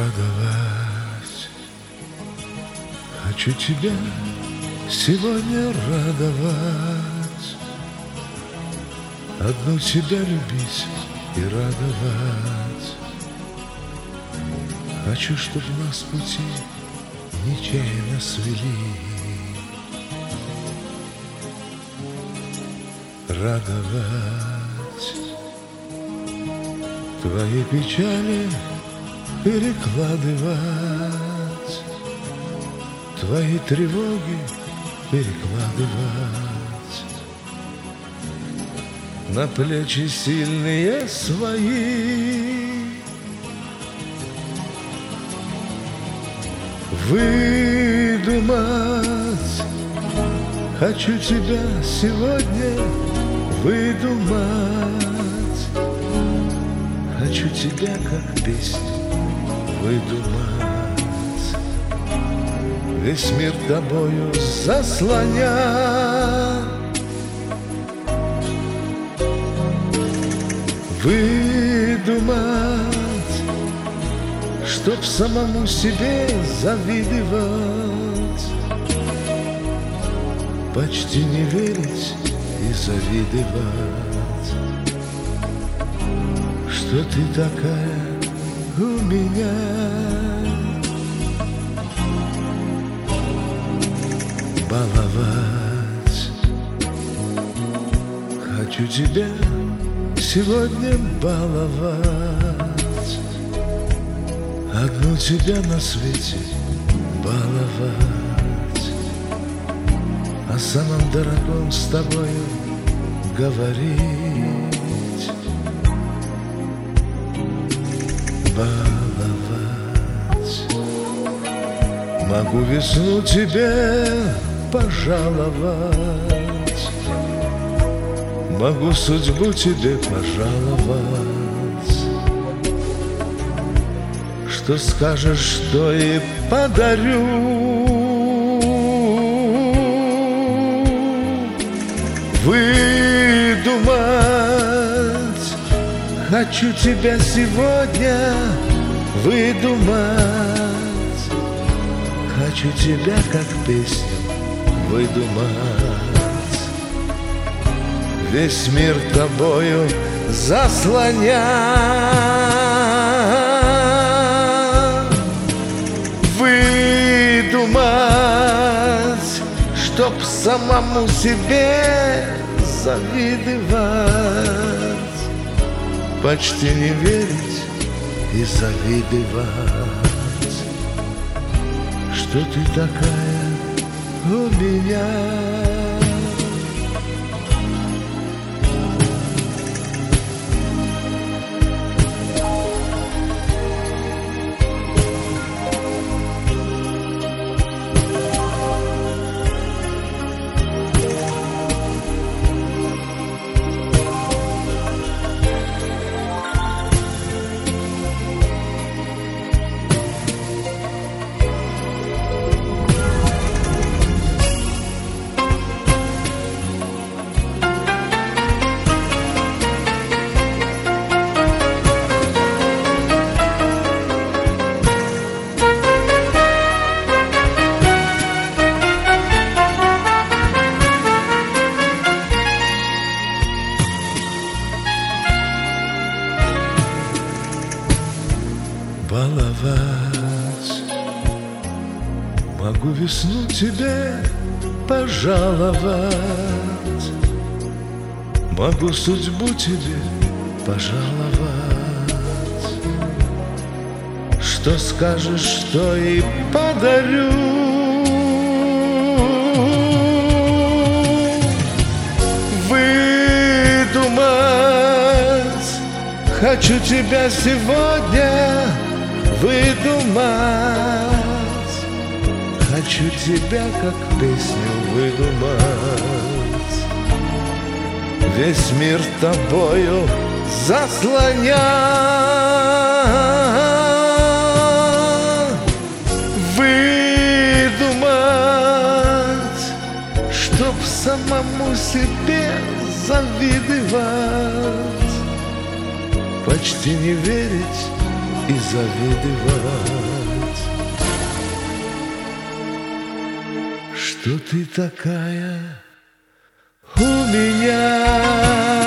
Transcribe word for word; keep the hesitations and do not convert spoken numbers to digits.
радовать. Хочу тебя сегодня радовать, одну тебя любить и радовать. Хочу, чтоб нас пути нечаянно свели, радовать. Твои печали перекладывать, твои тревоги перекладывать на плечи сильные свои. Выдумать хочу тебя сегодня, выдумать. Хочу тебя как песню выдумать, весь мир тобою заслоня. Выдумать, чтоб самому себе завидовать, почти не верить и завидовать, что ты такая у меня. Баловать хочу тебя сегодня баловать, одну тебя на свете баловать, о самом дорогом с тобою говорить. Баловать могу весну тебе пожаловать, могу судьбу тебе пожаловать. Что скажешь, что и подарю. Выдумать хочу тебя сегодня, выдумать. Хочу тебя как песню выдумать, весь мир тобою заслоня. Выдумать, чтоб самому себе завидовать, почти не верить и завидовать, что ты такая у меня. Баловать могу весну тебе пожаловать, могу судьбу тебе пожаловать. Что скажешь, что и подарю. Выдумать хочу тебя сегодня, выдумать. Хочу тебя как песню выдумать, весь мир тобою заслоня. Выдумать, чтоб самому себе завидовать, почти не верить и завидовать, что ты такая у меня.